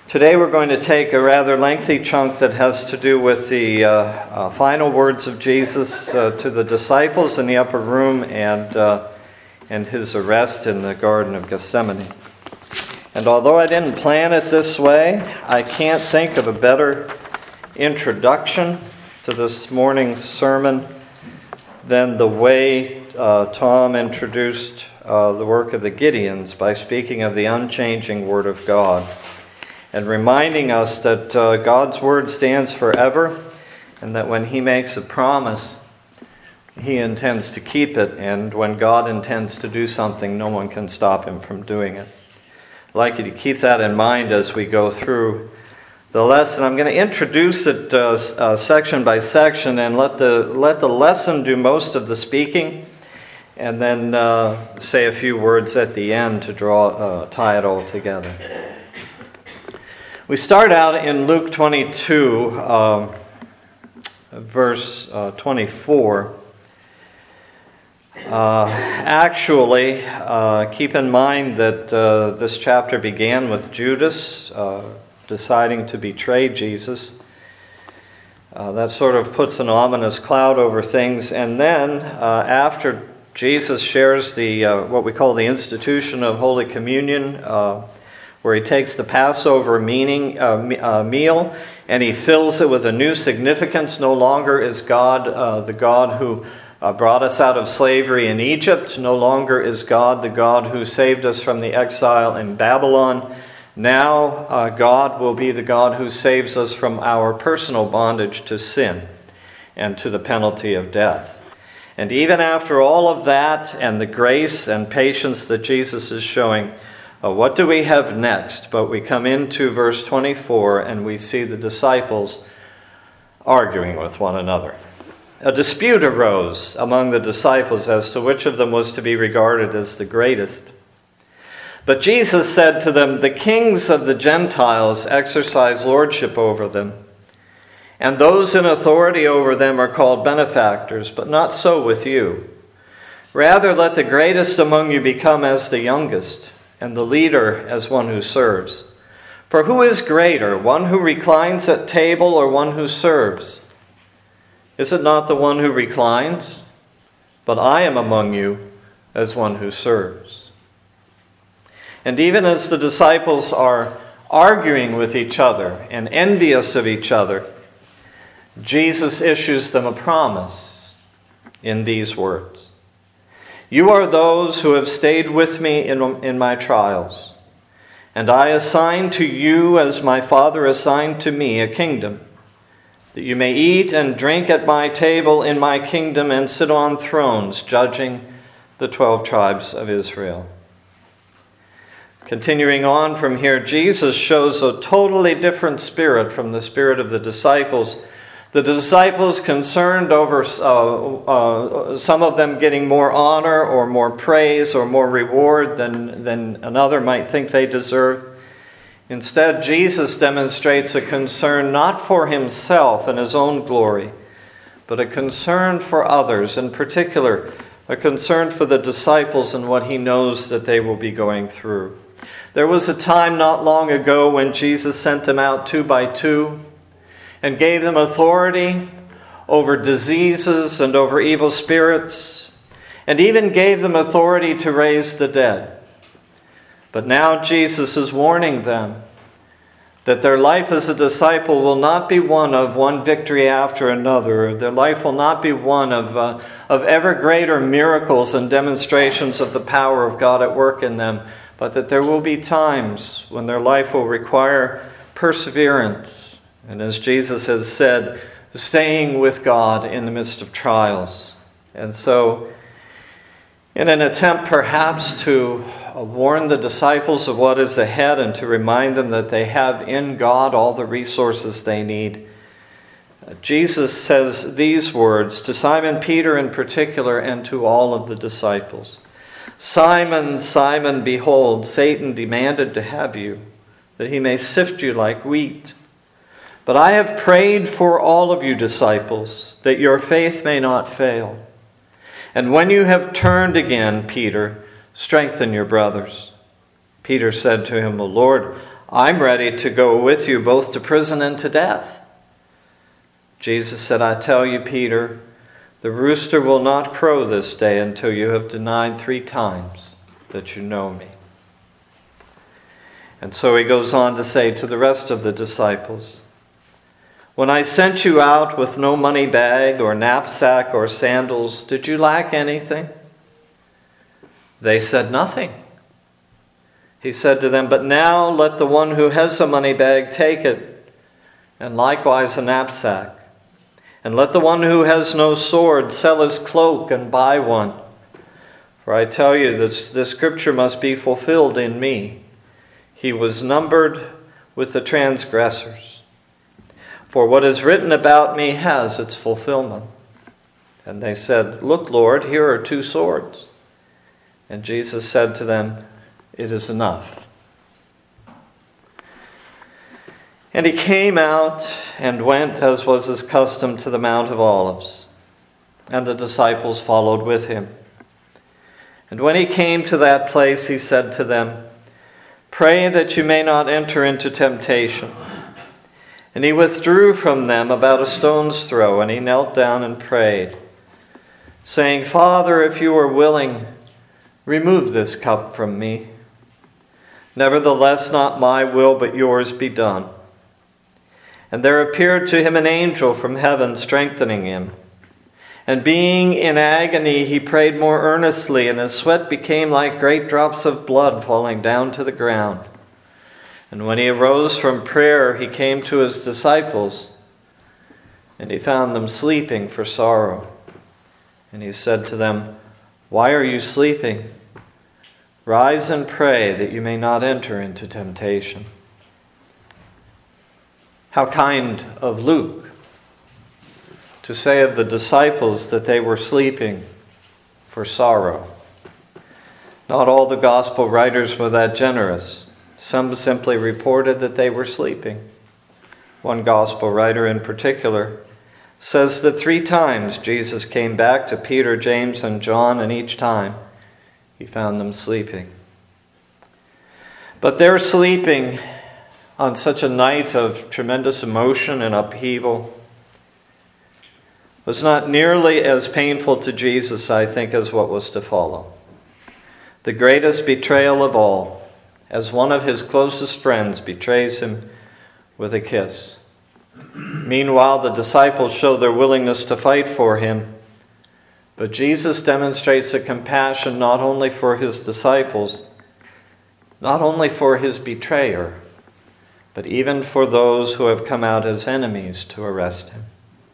Today we're going to take a rather lengthy chunk that has to do with the final words of Jesus to the disciples in the upper room and his arrest in the Garden of Gethsemane. And although I didn't plan it this way, I can't think of a better introduction to this morning's sermon than the way Tom introduced the work of the Gideons by speaking of the unchanging Word of God and reminding us that God's Word stands forever and that when He makes a promise, He intends to keep it, and when God intends to do something, no one can stop Him from doing it. I'd like you to keep that in mind as we go through the lesson. I'm going to introduce it section by section and let the lesson do most of the speaking, and then say a few words at the end to tie it all together. We start out in Luke 22, verse 24. Actually, keep in mind that this chapter began with Judas deciding to betray Jesus. That sort of puts an ominous cloud over things. And then, after Jesus shares the what we call the institution of Holy Communion, where He takes the Passover meal and He fills it with a new significance. No longer is God the God who brought us out of slavery in Egypt. No longer is God the God who saved us from the exile in Babylon. Now God will be the God who saves us from our personal bondage to sin and to the penalty of death. And even after all of that and the grace and patience that Jesus is showing, what do we have next? But we come into verse 24 and we see the disciples arguing with one another. A dispute arose among the disciples as to which of them was to be regarded as the greatest. But Jesus said to them, "The kings of the Gentiles exercise lordship over them, and those in authority over them are called benefactors, but not so with you. Rather, let the greatest among you become as the youngest, and the leader as one who serves. For who is greater, one who reclines at table or one who serves? Is it not the one who reclines? But I am among you as one who serves." And even as the disciples are arguing with each other and envious of each other, Jesus issues them a promise in these words. "You are those who have stayed with me in my trials, and I assign to you, as my Father assigned to me, a kingdom, that you may eat and drink at my table in my kingdom and sit on thrones, judging the 12 tribes of Israel." Continuing on from here, Jesus shows a totally different spirit from the spirit of the disciples. The disciples concerned over some of them getting more honor or more praise or more reward than another might think they deserve. Instead, Jesus demonstrates a concern not for Himself and His own glory, but a concern for others, in particular, a concern for the disciples and what He knows that they will be going through. There was a time not long ago when Jesus sent them out 2 by 2 and gave them authority over diseases and over evil spirits, and even gave them authority to raise the dead. But now Jesus is warning them that their life as a disciple will not be one of one victory after another. Their life will not be one of ever greater miracles and demonstrations of the power of God at work in them, but that there will be times when their life will require perseverance. And as Jesus has said, staying with God in the midst of trials. And so, in an attempt perhaps to warn the disciples of what is ahead and to remind them that they have in God all the resources they need, Jesus says these words to Simon Peter in particular and to all of the disciples. "Simon, Simon, behold, Satan demanded to have you, that he may sift you like wheat. But I have prayed for all of you disciples, that your faith may not fail. And when you have turned again, Peter, strengthen your brothers." Peter said to him, "O Lord, I'm ready to go with you both to prison and to death." Jesus said, "I tell you, Peter, the rooster will not crow this day until you have denied 3 times that you know me." And so he goes on to say to the rest of the disciples, "When I sent you out with no money bag or knapsack or sandals, did you lack anything?" They said, "Nothing." He said to them, "But now let the one who has a money bag take it, and likewise a knapsack. And let the one who has no sword sell his cloak and buy one. For I tell you, this scripture must be fulfilled in me. He was numbered with the transgressors. For what is written about me has its fulfillment." And they said, "Look, Lord, here are 2 swords." And Jesus said to them, "It is enough." And he came out and went, as was his custom, to the Mount of Olives. And the disciples followed with him. And when he came to that place, he said to them, "Pray that you may not enter into temptation." And he withdrew from them about a stone's throw, and he knelt down and prayed, saying, "Father, if you are willing, remove this cup from me. Nevertheless, not my will, but yours be done." And there appeared to him an angel from heaven, strengthening him. And being in agony, he prayed more earnestly, and his sweat became like great drops of blood falling down to the ground. And when he arose from prayer, he came to his disciples, and he found them sleeping for sorrow. And he said to them, "Why are you sleeping? Rise and pray that you may not enter into temptation." How kind of Luke to say of the disciples that they were sleeping for sorrow. Not all the gospel writers were that generous. Some simply reported that they were sleeping. One gospel writer in particular says that 3 times Jesus came back to Peter, James, and John, and each time he found them sleeping. But their sleeping on such a night of tremendous emotion and upheaval was not nearly as painful to Jesus, I think, as what was to follow. The greatest betrayal of all, as one of his closest friends betrays him with a kiss. Meanwhile, the disciples show their willingness to fight for him, but Jesus demonstrates a compassion not only for his disciples, not only for his betrayer, but even for those who have come out as enemies to arrest him.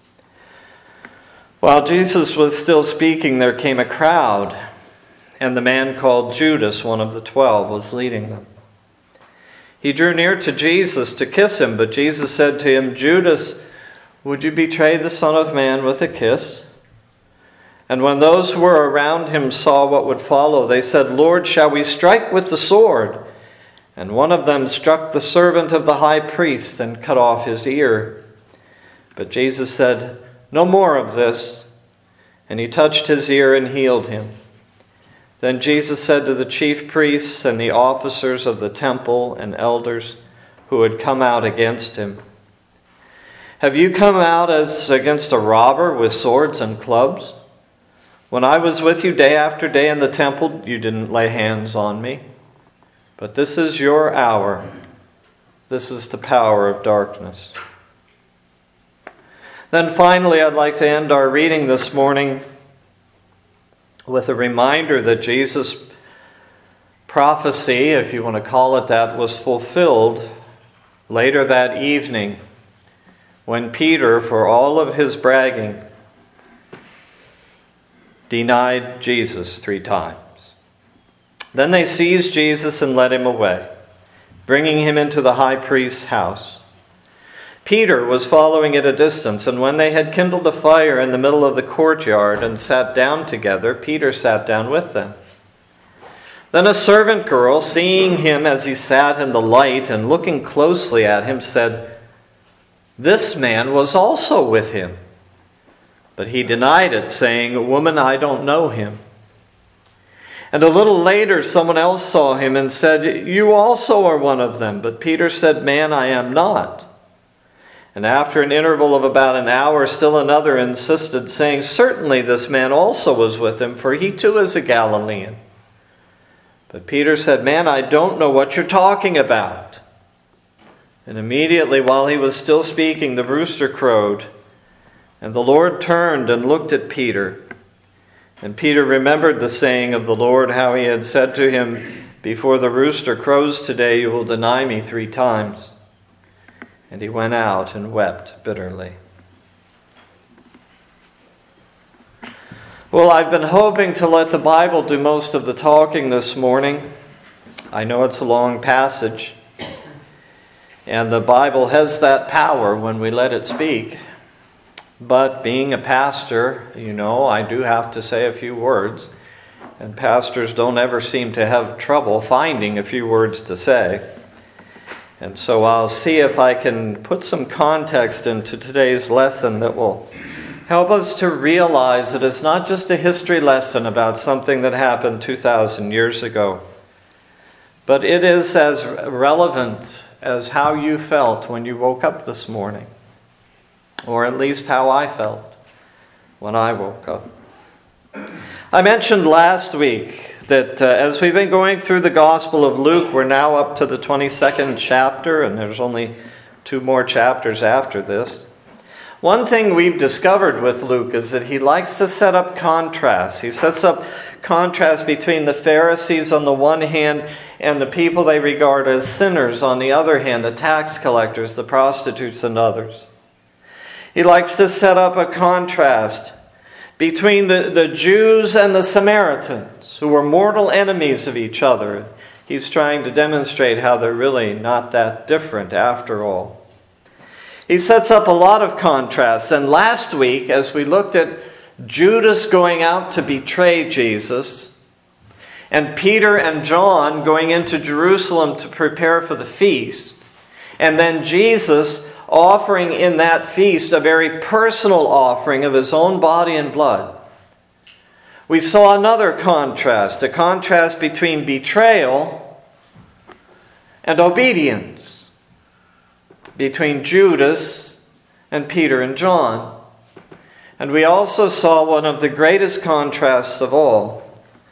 While Jesus was still speaking, there came a crowd, and the man called Judas, one of the 12, was leading them. He drew near to Jesus to kiss him, but Jesus said to him, "Judas, would you betray the Son of Man with a kiss?" And when those who were around him saw what would follow, they said, "Lord, shall we strike with the sword?" And one of them struck the servant of the high priest and cut off his ear. But Jesus said, "No more of this." And he touched his ear and healed him. Then Jesus said to the chief priests and the officers of the temple and elders who had come out against him, "Have you come out as against a robber with swords and clubs? When I was with you day after day in the temple, you didn't lay hands on me. But this is your hour. This is the power of darkness." Then finally, I'd like to end our reading this morning with a reminder that Jesus' prophecy, if you want to call it that, was fulfilled later that evening when Peter, for all of his bragging, denied Jesus 3 times. Then they seized Jesus and led him away, bringing him into the high priest's house. Peter was following at a distance, and when they had kindled a fire in the middle of the courtyard and sat down together, Peter sat down with them. Then a servant girl, seeing him as he sat in the light and looking closely at him, said, "This man was also with him." But he denied it, saying, "Woman, I don't know him." And a little later, someone else saw him and said, "You also are one of them." But Peter said, "Man, I am not." And after an interval of about an hour, still another insisted, saying, "Certainly this man also was with him, for he too is a Galilean." But Peter said, "Man, I don't know what you're talking about." And immediately, while he was still speaking, the rooster crowed. And the Lord turned and looked at Peter. And Peter remembered the saying of the Lord, how he had said to him, "Before the rooster crows today, you will deny me 3 times." And he went out and wept bitterly. Well, I've been hoping to let the Bible do most of the talking this morning. I know it's a long passage, and the Bible has that power when we let it speak. But being a pastor, I do have to say a few words. And pastors don't ever seem to have trouble finding a few words to say. And so I'll see if I can put some context into today's lesson that will help us to realize that it's not just a history lesson about something that happened 2,000 years ago, but it is as relevant as how you felt when you woke up this morning. Or at least how I felt when I woke up. I mentioned last week that as we've been going through the Gospel of Luke, we're now up to the 22nd chapter, and there's only 2 more chapters after this. One thing we've discovered with Luke is that he likes to set up contrasts. He sets up contrast between the Pharisees on the one hand and the people they regard as sinners on the other hand, the tax collectors, the prostitutes, and others. He likes to set up a contrast between the Jews and the Samaritans, who were mortal enemies of each other. He's trying to demonstrate how they're really not that different after all. He sets up a lot of contrasts. And last week, as we looked at Judas going out to betray Jesus, and Peter and John going into Jerusalem to prepare for the feast, and then Jesus offering in that feast a very personal offering of his own body and blood, we saw another contrast, a contrast between betrayal and obedience, between Judas and Peter and John. And we also saw one of the greatest contrasts of all,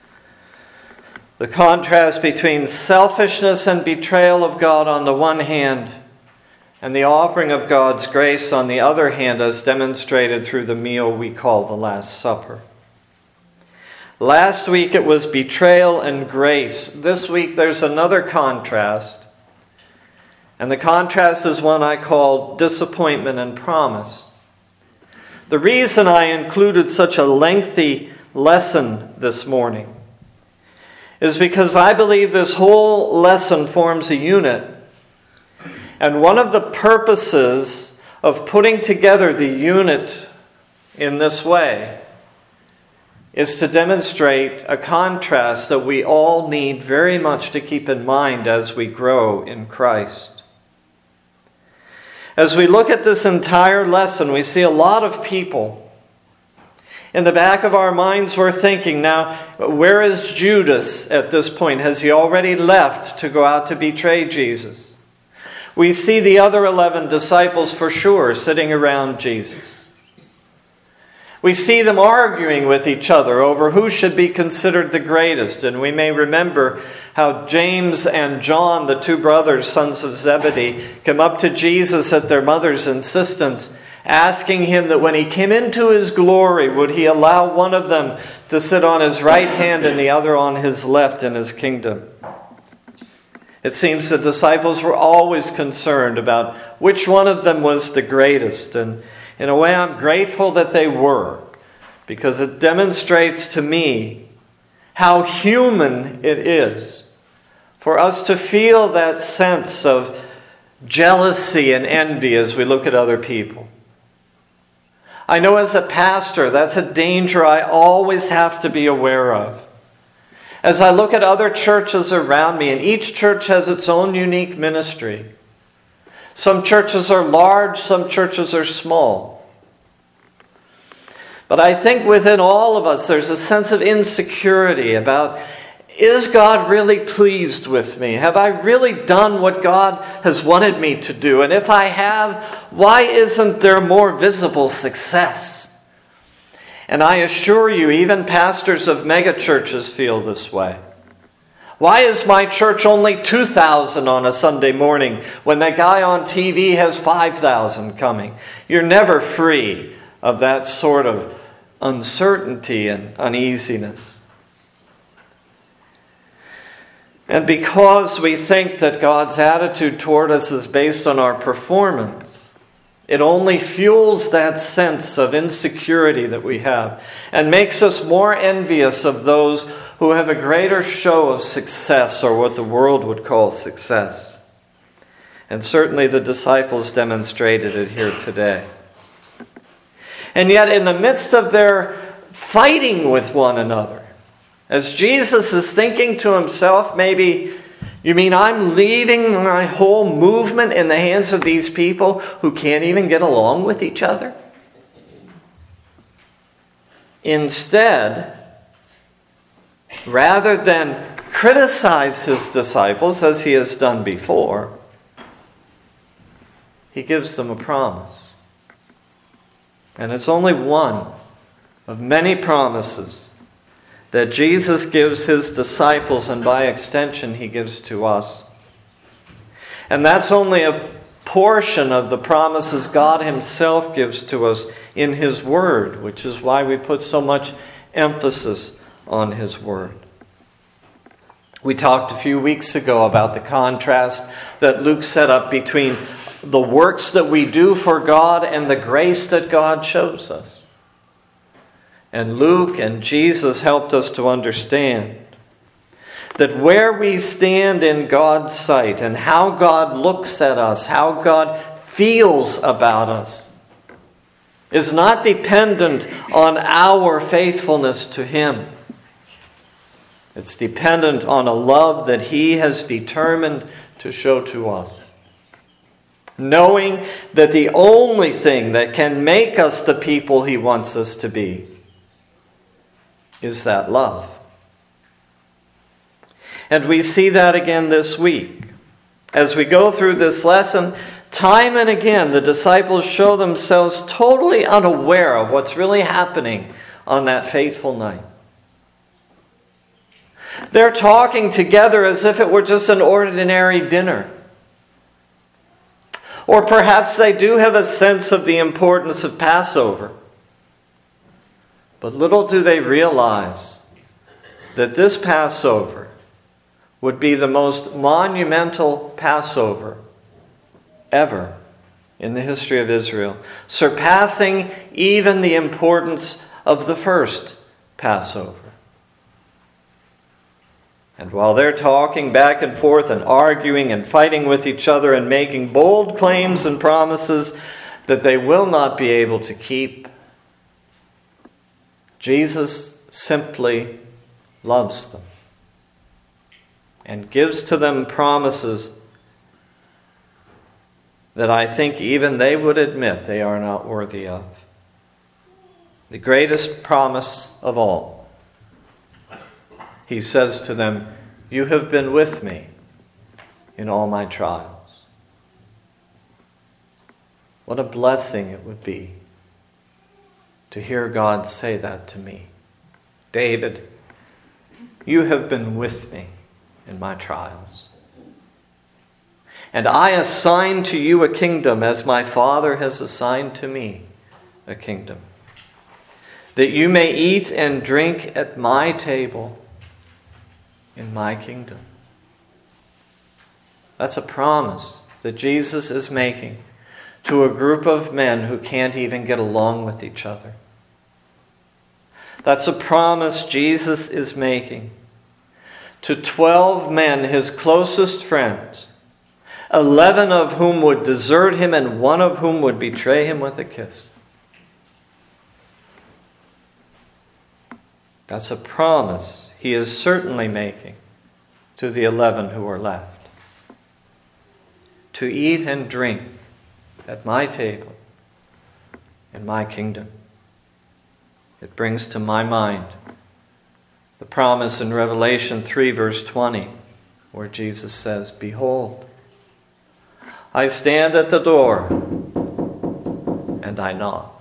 the contrast between selfishness and betrayal of God on the one hand, and the offering of God's grace on the other hand, as demonstrated through the meal we call the Last Supper. Last week it was betrayal and grace. This week there's another contrast. And the contrast is one I call disappointment and promise. The reason I included such a lengthy lesson this morning is because I believe this whole lesson forms a unit. And one of the purposes of putting together the unit in this way is to demonstrate a contrast that we all need very much to keep in mind as we grow in Christ. As we look at this entire lesson, we see a lot of people. In the back of our minds, we're thinking, now, where is Judas at this point? Has he already left to go out to betray Jesus? We see the other 11 disciples for sure sitting around Jesus. We see them arguing with each other over who should be considered the greatest. And we may remember how James and John, the 2 brothers, sons of Zebedee, come up to Jesus at their mother's insistence, asking him that when he came into his glory, would he allow one of them to sit on his right hand and the other on his left in his kingdom. It seems the disciples were always concerned about which one of them was the greatest. And in a way, I'm grateful that they were, because it demonstrates to me how human it is for us to feel that sense of jealousy and envy as we look at other people. I know as a pastor, that's a danger I always have to be aware of. As I look at other churches around me, and each church has its own unique ministry. Some churches are large, some churches are small. But I think within all of us there's a sense of insecurity about is God really pleased with me? Have I really done what God has wanted me to do? And if I have, why isn't there more visible success? And I assure you, even pastors of megachurches feel this way. Why is my church only 2,000 on a Sunday morning when that guy on TV has 5,000 coming? You're never free of that sort of uncertainty and uneasiness. And because we think that God's attitude toward us is based on our performance, it only fuels that sense of insecurity that we have and makes us more envious of those who have a greater show of success, or what the world would call success. And certainly the disciples demonstrated it here today. And yet in the midst of their fighting with one another, as Jesus is thinking to himself, maybe, you mean I'm leaving my whole movement in the hands of these people who can't even get along with each other? Instead, rather than criticize his disciples as he has done before, he gives them a promise. And it's only one of many promises that Jesus gives his disciples, and by extension he gives to us. And that's only a portion of the promises God himself gives to us in his word, which is why we put so much emphasis on his word. We talked a few weeks ago about the contrast that Luke set up between the works that we do for God and the grace that God shows us. And Luke and Jesus helped us to understand that where we stand in God's sight and how God looks at us, how God feels about us, is not dependent on our faithfulness to him. It's dependent on a love that he has determined to show to us. Knowing that the only thing that can make us the people he wants us to be is that love. And we see that again this week. As we go through this lesson, time and again the disciples show themselves totally unaware of what's really happening on that fateful night. They're talking together as if it were just an ordinary dinner. Or perhaps they do have a sense of the importance of Passover. But little do they realize that this Passover would be the most monumental Passover ever in the history of Israel, surpassing even the importance of the first Passover. And while they're talking back and forth and arguing and fighting with each other and making bold claims and promises that they will not be able to keep, Jesus simply loves them and gives to them promises that I think even they would admit they are not worthy of. The greatest promise of all. He says to them, "You have been with me in all my trials." What a blessing it would be to hear God say that to me. David, you have been with me in my trials. And I assign to you a kingdom as my Father has assigned to me a kingdom, that you may eat and drink at my table in my kingdom. That's a promise that Jesus is making to a group of men who can't even get along with each other. That's a promise Jesus is making to 12 men, his closest friends, 11 of whom would desert him and one of whom would betray him with a kiss. That's a promise he is certainly making to the 11 who are left. To eat and drink at my table in my kingdom. It brings to my mind The promise in Revelation 3 verse 20, where Jesus says, "Behold, I stand at the door and I knock.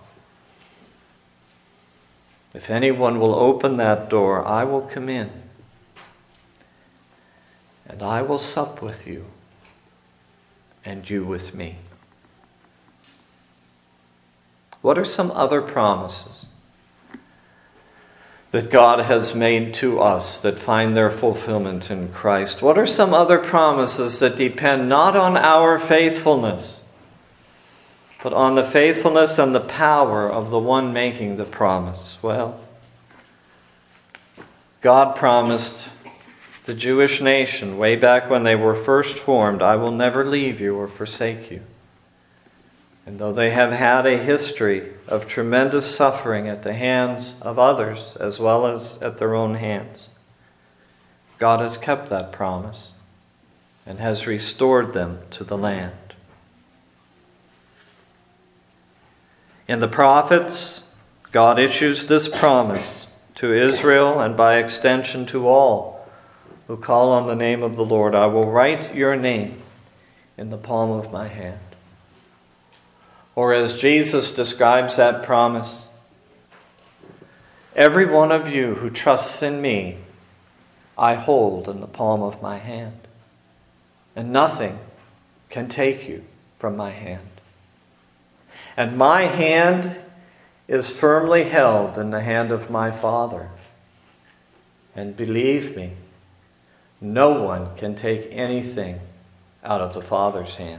If anyone will open that door, I will come in and I will sup with you and you with me." What are some other promises that God has made to us that find their fulfillment in Christ? What are some other promises that depend not on our faithfulness, but on the faithfulness and the power of the one making the promise? Well, God promised the Jewish nation way back when they were first formed, "I will never leave you or forsake you." And though they have had a history of tremendous suffering at the hands of others as well as at their own hands, God has kept that promise and has restored them to the land. In the prophets, God issues this promise to Israel and by extension to all who call on the name of the Lord. "I will write your name in the palm of my hand." Or as Jesus describes that promise, "Every one of you who trusts in me, I hold in the palm of my hand, and nothing can take you from my hand. And my hand is firmly held in the hand of my Father. And believe me, no one can take anything out of the Father's hand.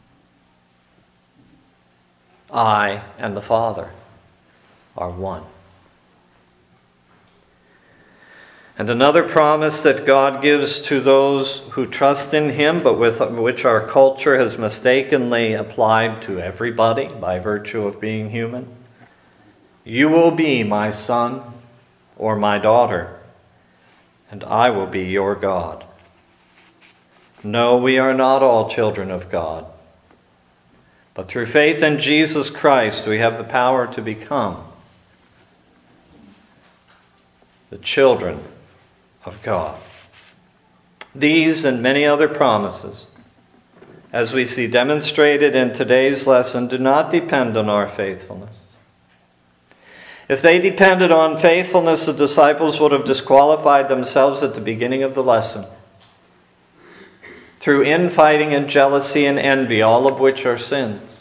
I and the Father are one." And another promise that God gives to those who trust in Him, but with which our culture has mistakenly applied to everybody by virtue of being human: "You will be my son or my daughter, and I will be your God." No, we are not all children of God. But through faith in Jesus Christ, we have the power to become the children of God. These and many other promises, as we see demonstrated in today's lesson, do not depend on our faithfulness. If they depended on faithfulness, the disciples would have disqualified themselves at the beginning of the lesson through infighting and jealousy and envy, all of which are sins.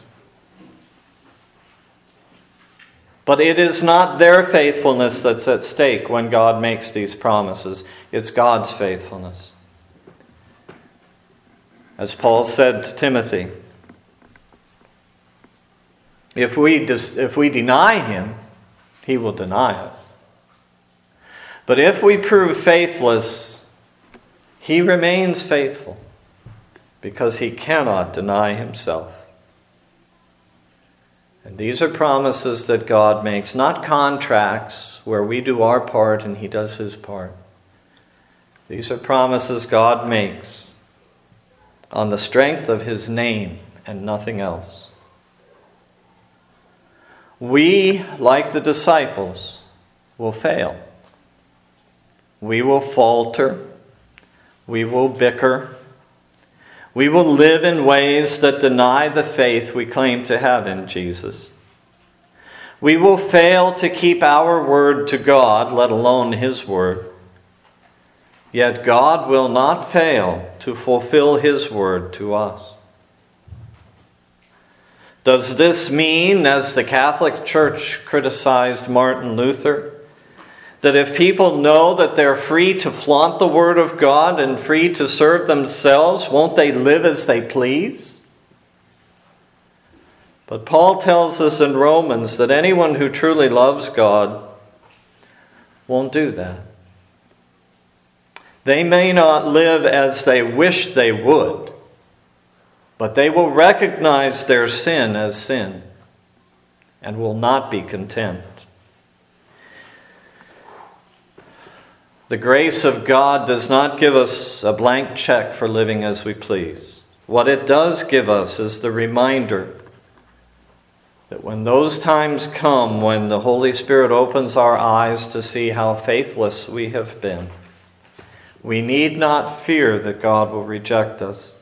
But it is not their faithfulness that's at stake when God makes these promises. It's God's faithfulness. As Paul said to Timothy, if we deny Him, He will deny us. But if we prove faithless, He remains faithful, because He cannot deny Himself. And these are promises that God makes, not contracts where we do our part and He does His part. These are promises God makes on the strength of His name and nothing else. We, like the disciples, will fail. We will falter. We will bicker. We will live in ways that deny the faith we claim to have in Jesus. We will fail to keep our word to God, let alone His word. Yet God will not fail to fulfill His word to us. Does this mean, as the Catholic Church criticized Martin Luther, that if people know that they're free to flaunt the Word of God and free to serve themselves, won't they live as they please? But Paul tells us in Romans that anyone who truly loves God won't do that. They may not live as they wish they would, but they will recognize their sin as sin and will not be content. The grace of God does not give us a blank check for living as we please. What it does give us is the reminder that when those times come, when the Holy Spirit opens our eyes to see how faithless we have been, we need not fear that God will reject us.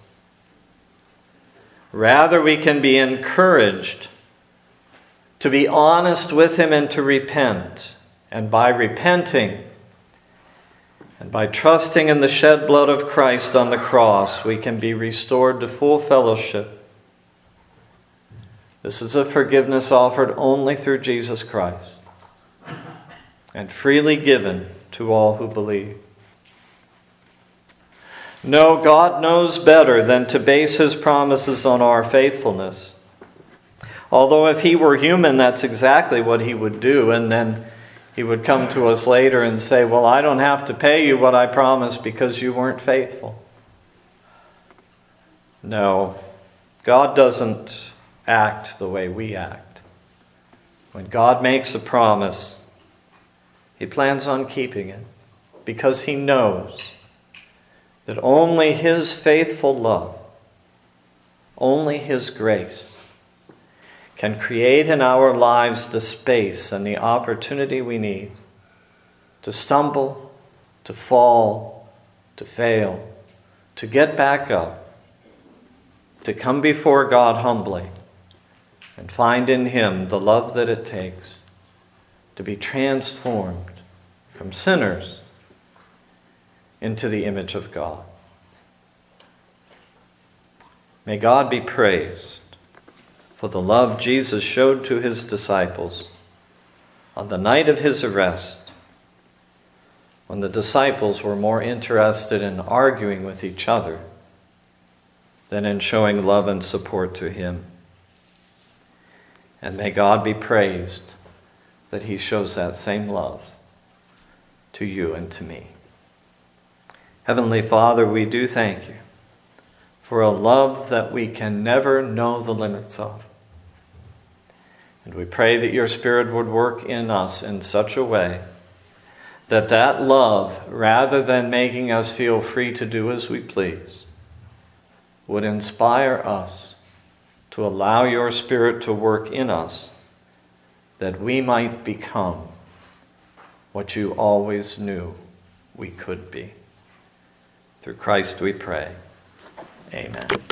Rather, we can be encouraged to be honest with Him and to repent. And by repenting and by trusting in the shed blood of Christ on the cross, we can be restored to full fellowship. This is a forgiveness offered only through Jesus Christ and freely given to all who believe. No, God knows better than to base His promises on our faithfulness. Although if He were human, that's exactly what He would do, and then He would come to us later and say, well, I don't have to pay you what I promised because you weren't faithful. No, God doesn't act the way we act. When God makes a promise, He plans on keeping it because He knows that only His faithful love, only His grace can create in our lives the space and the opportunity we need to stumble, to fall, to fail, to get back up, to come before God humbly and find in Him the love that it takes to be transformed from sinners into the image of God. May God be praised for the love Jesus showed to His disciples on the night of His arrest, when the disciples were more interested in arguing with each other than in showing love and support to Him. And may God be praised that He shows that same love to you and to me. Heavenly Father, we do thank You for a love that we can never know the limits of. And we pray that Your Spirit would work in us in such a way that that love, rather than making us feel free to do as we please, would inspire us to allow Your Spirit to work in us, that we might become what You always knew we could be. Through Christ we pray. Amen.